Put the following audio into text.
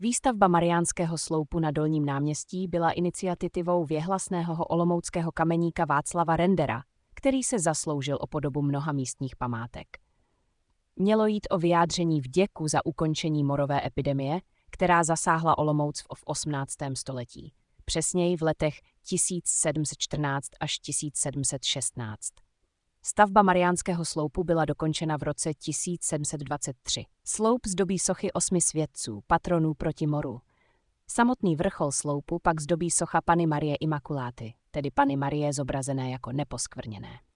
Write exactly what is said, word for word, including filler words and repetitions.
Výstavba Mariánského sloupu na Dolním náměstí byla iniciativou věhlasného olomouckého kameníka Václava Rendera, který se zasloužil o podobu mnoha místních památek. Mělo jít o vyjádření vděku za ukončení morové epidemie, která zasáhla Olomouc v osmnáctém století, přesněji v letech tisíc sedm set čtrnáct až tisíc sedm set šestnáct. Stavba Mariánského sloupu byla dokončena v roce tisíc sedm set dvacet tři. Sloup zdobí sochy osmi světců, patronů proti moru. Samotný vrchol sloupu pak zdobí socha Panny Marie Imakuláty, tedy Panny Marie zobrazené jako neposkvrněné.